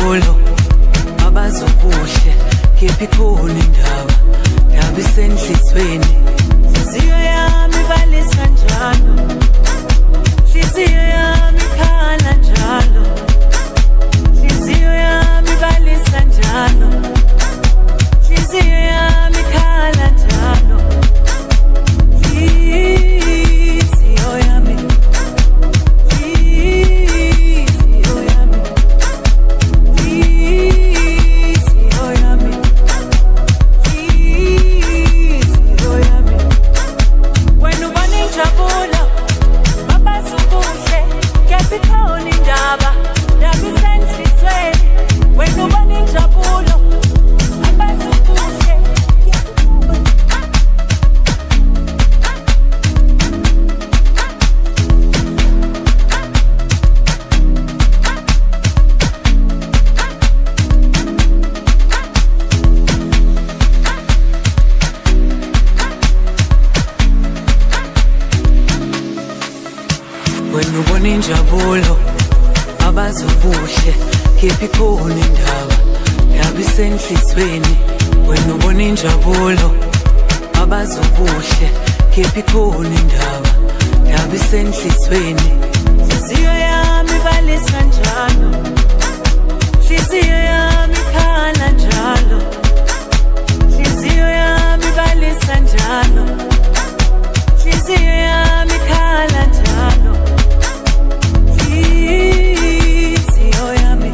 injabulo abazokuhle kephi khona indaba ndaba isenhlizweni Hliziyo yami balisa njalo Hliziyo yami khala njalo Hliziyo yami balisa njalo Hliziyo yami khala njalo Hliziyo yami Hliziyo yami Hliziyo yami Hliziyo yami Wena ubona injabulo abazokuhle kephi khona indaba ndaba isenhlizweni Wena ubona injabulo abazokuhle Wena ubona injabulo abazokuhle kephi khona indaba ndaba isenhlizweni Wena ubona injabulo abazokuhle kephi khona indaba ndaba isenhlizweni Hliziyo yami balisa njalo Hliziyo yami khala njalo Hliziyo yami balisa njalo Hliziyo yami khala njalo Hliziyo yami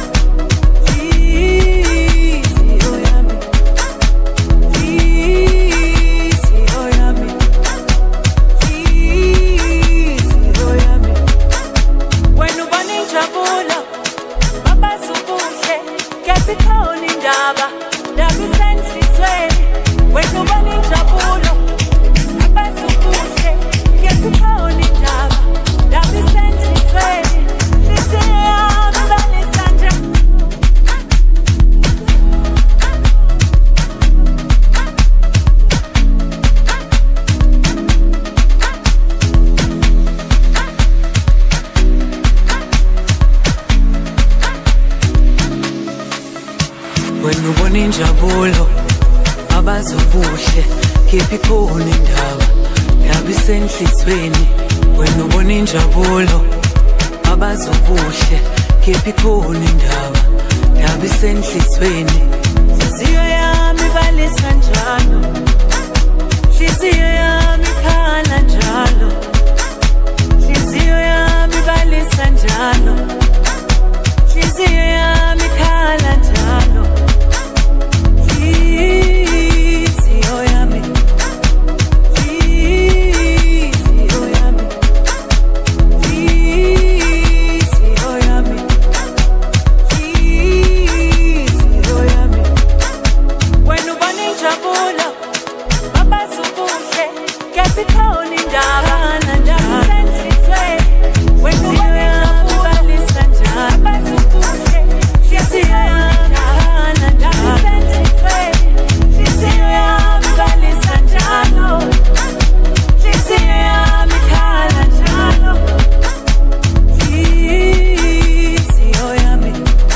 Hliziyo yami Hliziyo yami Hliziyo yami Wena ubona injabulo abazokuhle kephi khona indaba ndaba isenhlizweni Wena ubona injabulo abazokuhle kephi khona indaba ndaba isenhlizweni Hliziyo yami balisa njalo Wena ubona injabulo abazokuhle kephi khona indaba ndaba isenhlizweni Wena ubona injabulo abazokuhle kephi khona indaba ndaba isenhlizweni Hliziyo yami balisa njalo Hliziyo yami khala njalo Hliziyo yami balisa njalo Hliziyo yami khala njalo Hliziyo yami Hliziyo yami Hliziyo yami Hliziyo yami Wena ubona injabulo abazokuhle kephi khona indaba ndaba isenhlizweni Wena ubona injabulo balisa njalo abazokuhle Hliziyo yami khala njalo Hliziyo yami balisa njalo Hliziyo yami khala njalo Hliziyo yami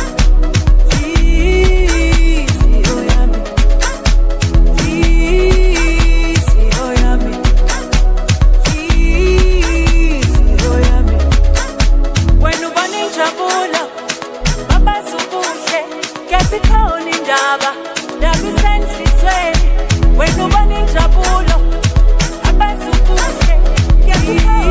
Hliziyo yami Hliziyo yami Hliziyo yami Wena ubona injabulo abazokuhle kephi khona indaba ndaba isenhlizweni Wena ubona injabulo abazokuhle kephi khona